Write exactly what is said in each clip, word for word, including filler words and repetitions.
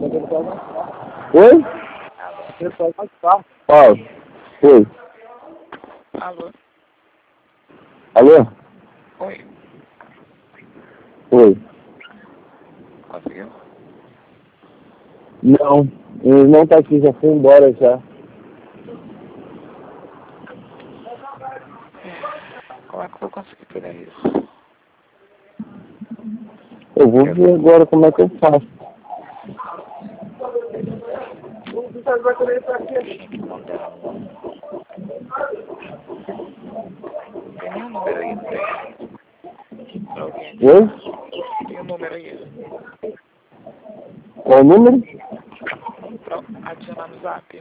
Oi? Paulo. Oi. Alô? Alô? Oi. Oi. Conseguiu? Não, ele não tá aqui, já foi embora já. Como é que eu vou conseguir pegar isso? Eu vou ver agora como é que eu faço. Gente, não dá. Não tem nenhum número aí, não tem? Pra alguém adicionar. Oi? Tem um número aí. Qual o número? Pra adicionar no zap.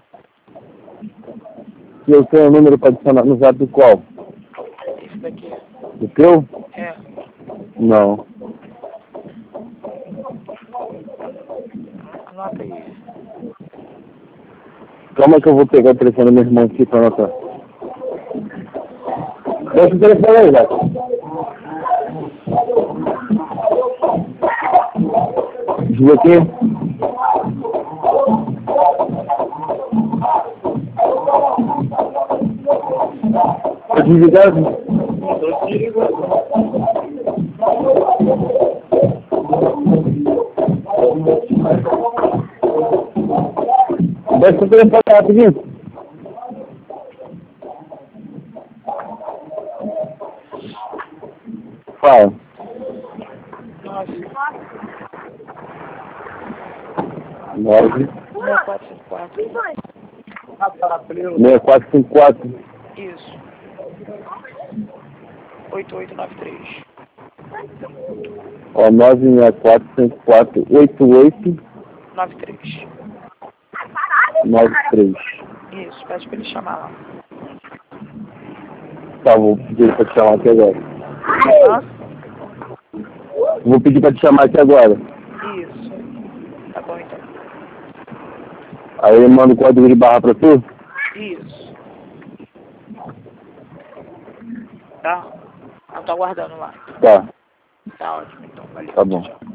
Se eu tenho o número para adicionar no zap qual? Esse daqui. O teu? É. Não. Anota aí. Calma que eu vou pegar o telefone do meu irmão aqui para anotar. Deixa o telefone aí, Gato. Desbloqueia. Tá desligado? Deixa o telefone rapidinho. Fala. Nove. Nove. seis quatro cinco quatro. Seis quatro cinco quatro. Isso. Oito oito nove três. Ó, nove seis quatro cinco quatro oito oito Nove três. nove três. Isso, pede pra ele chamar lá. Tá, vou pedir pra te chamar aqui agora. Hã? Vou pedir pra te chamar aqui agora. Isso. Tá bom então. Aí eu mando o código de barra pra tu? Isso. Tá? Eu tô aguardando lá. Tá, Tá ótimo, então. Valeu. tá bom. Tchau, tchau.